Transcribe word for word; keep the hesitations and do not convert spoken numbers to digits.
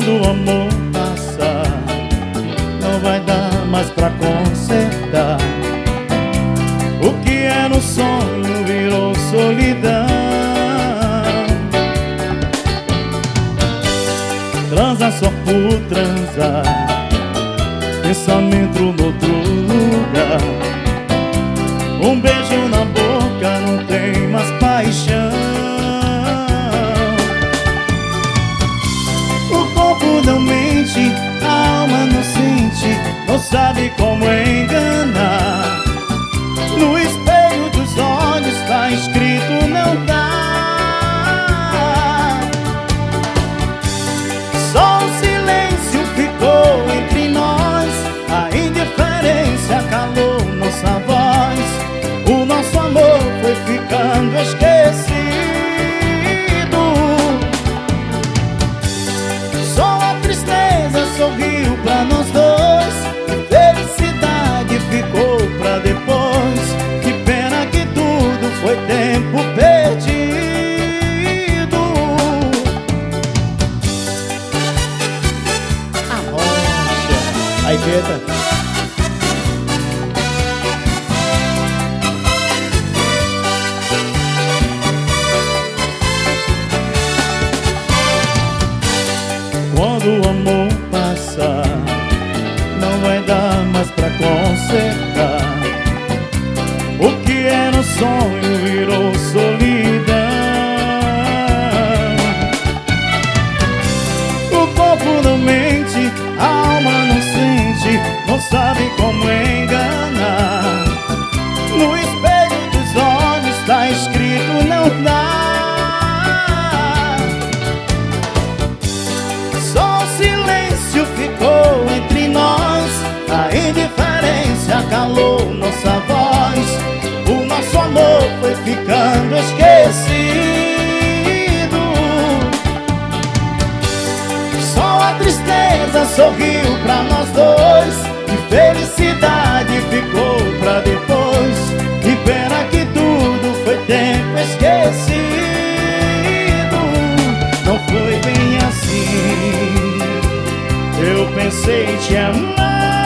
Quando o amor passar, não vai dar mais pra consertar. O que era um sonho virou solidão. Transar só por transar, pensamento no outro lugar. Um beijo na boca não tem mais paixão. O corpo não mente, a alma não sente, não sabe como enganar. No espelho dos olhos tá escrito não dá. Só o silêncio ficou entre nós, a indiferença calou nossa voz. O nosso amor foi ficando esquecido. Só a tristeza sorriu pra nós dois, a felicidade ficou pra depois. Que pena que tudo foi tempo perdido. A rocha. Aí, Peta. Quando o amor passar, não vai dar mais pra consertar. O que era um sonho virou solidão. O corpo não mente, a alma não sente, não sabe como enganar. No espelho dos olhos tá escrito não dá. Ficou entre nós, a indiferença calou nossa voz. O nosso amor foi ficando esquecido. Só a tristeza sorriu pra nós dois, e felicidade ficou pra depois. Que pena que tudo foi tempo esquecido. Não foi bem assim. Eu pensei te amar.